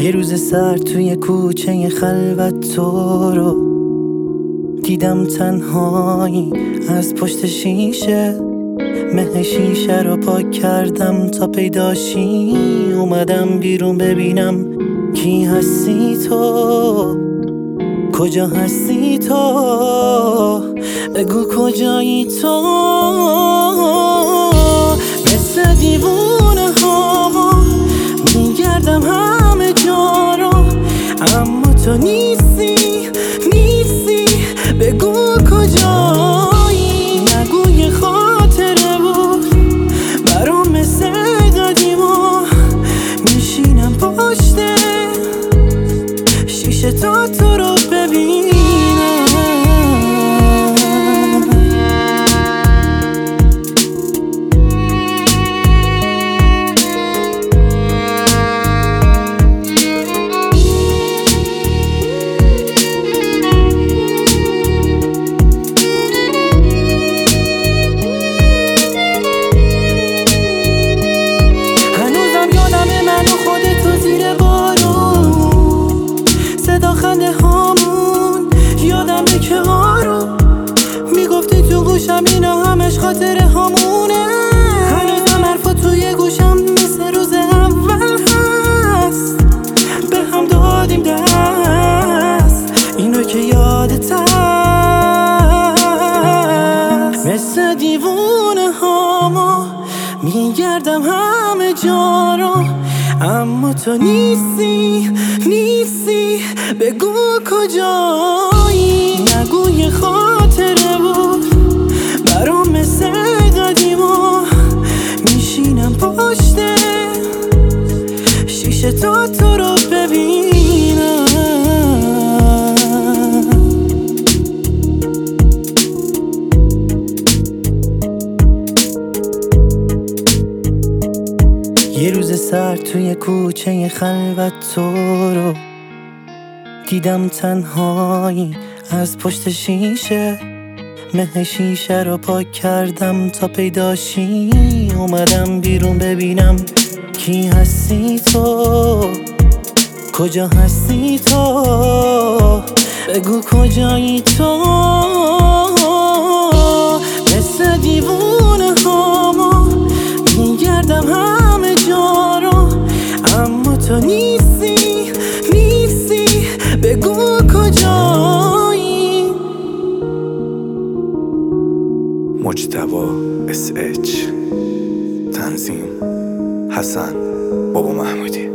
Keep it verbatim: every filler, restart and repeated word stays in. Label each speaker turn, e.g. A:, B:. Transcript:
A: یه روز سر توی کوچه خلوت تو رو دیدم تنهایی از پشت شیشه. مه شیشه رو پاک کردم تا پیداشی. اومدم بیرون ببینم کی هستی تو، کجا هستی تو، بگو کجایی تو. مثل دیوونه ها میگردم همه جا رو، اما تو نیستی نیستی، بگو کجایی. نگو یه خاطره بود برام مثل قدیما، میشینم پشت شیشه تا تو رو ببینم. خنده هامون یادمه که آرو میگفتی تو گوشم اینا همش خاطره هامونه. هنوزم حرفا توی گوشم مثل روز اول هست، به هم دادیم دست اینو که یادت هست. مثل دیوونه هامو میگردم همه جا رو، اما تو نیستی نیستی، بگو کجایی. نگو یه خاطره بود برام مثل قدیما، میشینم پشت شیشه تا تو رو ببینم. یه روز سر توی کوچه خلوت تو رو دیدم تنهایی از پشت شیشه. مه شیشه رو پاک کردم تا پیداشی. اومدم بیرون ببینم کی هستی تو، کجا هستی تو، بگو کجایی تو. مثل دیوونه هامو میگردم همه جا رو، اما تو نیستی نیستی، بگو کجایی.
B: مجتبی اس اچ، تنظیم حسن بابا محمودی.